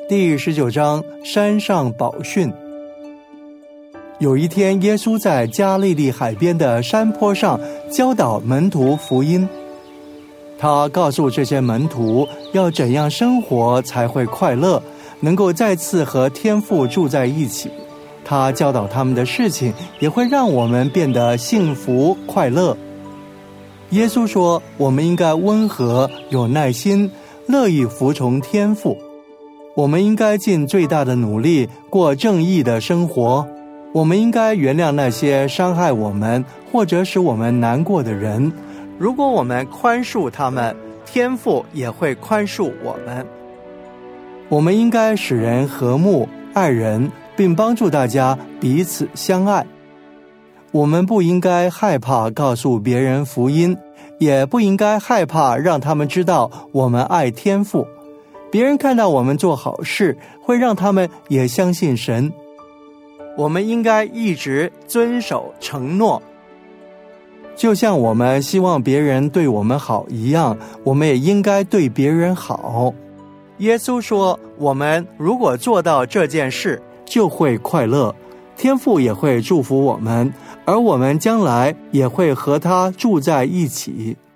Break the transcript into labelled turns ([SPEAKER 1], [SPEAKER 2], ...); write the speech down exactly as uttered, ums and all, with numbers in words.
[SPEAKER 1] 第十九章，山上宝训。有一天，耶稣在加利利海边的山坡上教导门徒福音。他告诉这些门徒要怎样生活才会快乐，能够再次和天父住在一起。他教导他们的事情也会让我们变得幸福快乐。耶稣说，我们应该温和有耐心，乐意服从天父。我们应该尽最大的努力过正义的生活。我们应该原谅那些伤害我们或者使我们难过的人。如果我们宽恕他们，天父也会宽恕我们。我们应该使人和睦，爱人，并帮助大家彼此相爱。我们不应该害怕告诉别人福音，也不应该害怕让他们知道我们爱天父。别人看到我们做好事，会让他们也相信神。我们应该一直遵守承诺，就像我们希望别人对我们好一样，我们也应该对别人好。耶稣说，我们如果做到这件事，就会快乐，天父也会祝福我们，而我们将来也会和他住在一起。